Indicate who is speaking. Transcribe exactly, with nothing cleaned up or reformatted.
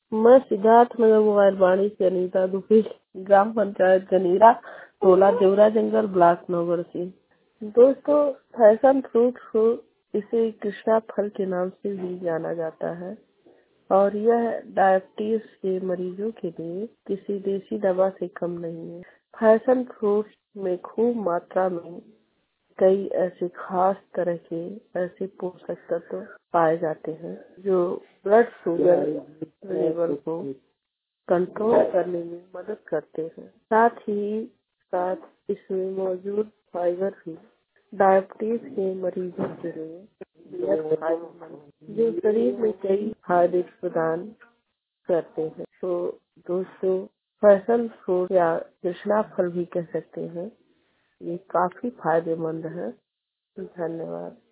Speaker 1: मैं सिद्धार्थ नगर मोबाइल वाणी से अनीता दुबे, ग्राम पंचायत गनीरा, टोला देवरा जंगल, ब्लॉक नौगढ़ से। दोस्तों, फैशन फ्रूट को इसे कृष्णा फल के नाम से भी जाना जाता है और यह डायबिटीज के मरीजों के लिए किसी देसी दवा से कम नहीं है। फैशन फ्रूट में खूब मात्रा में कई ऐसे खास तरह के ऐसे पोषक तत्व पाए जाते हैं जो ब्लड शुगर लेवल को कंट्रोल करने में मदद करते हैं। साथ ही साथ इसमें मौजूद फाइबर भी डायबिटीज के मरीजों के लिए बेहद फायदेमंद, जो शरीर में कई फायदे प्रदान करते हैं। तो दोस्तों, फैशन फ्रूट या कृष्णा फल भी कह सकते हैं, ये काफी फायदेमंद है। धन्यवाद।